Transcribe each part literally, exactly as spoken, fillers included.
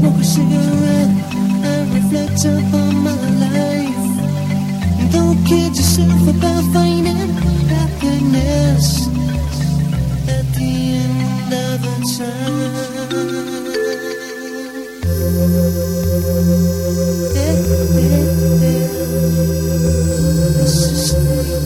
smoke a cigarette and reflect upon my life. Don't kid yourself about finding happiness at the end of the time. Yeah, yeah, yeah. This is the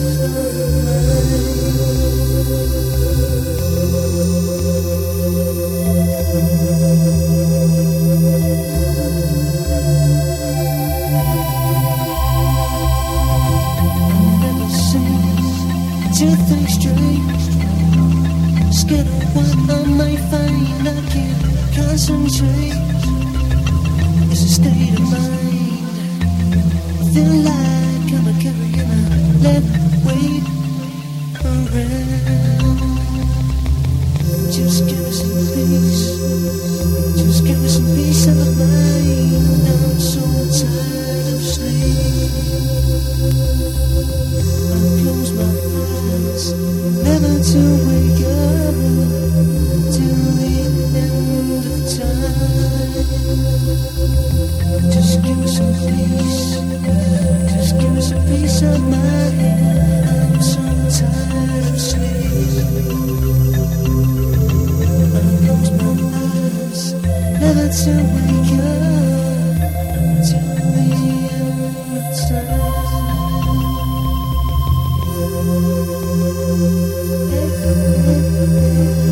two things straight. Scared of what I might find. I can't concentrate. It's a state of mind. Feel like I'm a carrier. Let wait around. Just give us some peace. Just give us some peace of mind. I'm so tired of sleep. I close my eyes, never to wake up till the end of time. Just give us some peace, just give us a piece of mind. I'm so tired of sleep. I close my eyes, never to wake up till the end of time. Yeah.